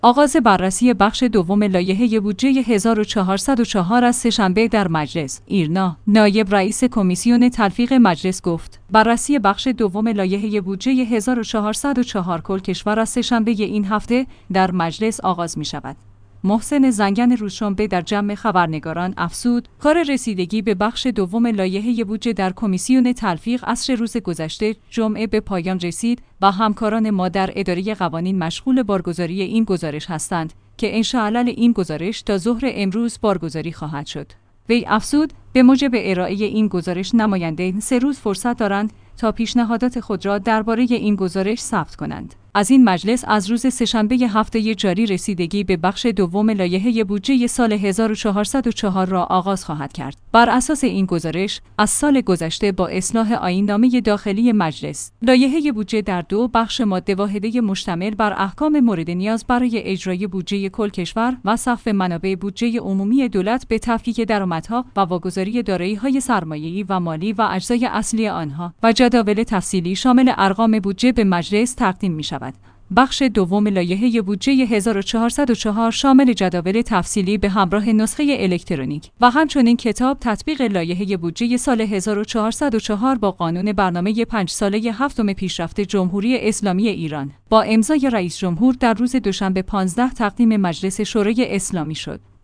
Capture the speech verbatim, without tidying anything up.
آغاز بررسی بخش دوم لایحه بودجه هزار و چهارصد و چهار از سه‌شنبه در مجلس. ایرنا، نایب رئیس کمیسیون تلفیق مجلس گفت: بررسی بخش دوم لایحه بودجه هزار و چهارصد و چهار کل کشور از سه‌شنبه این هفته در مجلس آغاز می شود. محسن زنگن روزشنبه در جمع خبرنگاران افزود: کار رسیدگی به بخش دوم لایحه بودجه در کمیسیون تلفیق عصر روز گذشته جمعه به پایان رسید و همکاران ما در اداره قوانین مشغول بارگذاری این گزارش هستند که انشاءالله این گزارش تا ظهر امروز بارگذاری خواهد شد. وی افزود: به موجب ارائه این گزارش نماینده سه روز فرصت دارند تا پیشنهادات خود را درباره این گزارش ثبت کنند. از این مجلس از روز سه‌شنبه هفته جاری رسیدگی به بخش دوم لایحه بودجه سال هزار و چهارصد و چهار را آغاز خواهد کرد. بر اساس این گزارش، از سال گذشته با اصلاح آیین‌نامه داخلی مجلس، لایحه بودجه در دو بخش ماده واحده مشتمل بر احکام مورد نیاز برای اجرای بودجه کل کشور و صرف منابع بودجه عمومی دولت به تفکیک درآمدها و واگذاری دارایی‌های سرمایه‌ای و مالی و اجزای اصلی آنها و جداول تفصیلی شامل ارقام بودجه به مجلس تقدیم می‌شود. بخش دوم لایحه بودجه هزار و چهارصد و چهار شامل جداول تفصیلی به همراه نسخه الکترونیک و همچنین کتاب تطبیق لایحه بودجه سال هزار و چهارصد و چهار با قانون برنامه پنج ساله هفتم پیشرفت جمهوری اسلامی ایران با امضای رئیس جمهور در روز دوشنبه پانزده تقدیم مجلس شورای اسلامی شد.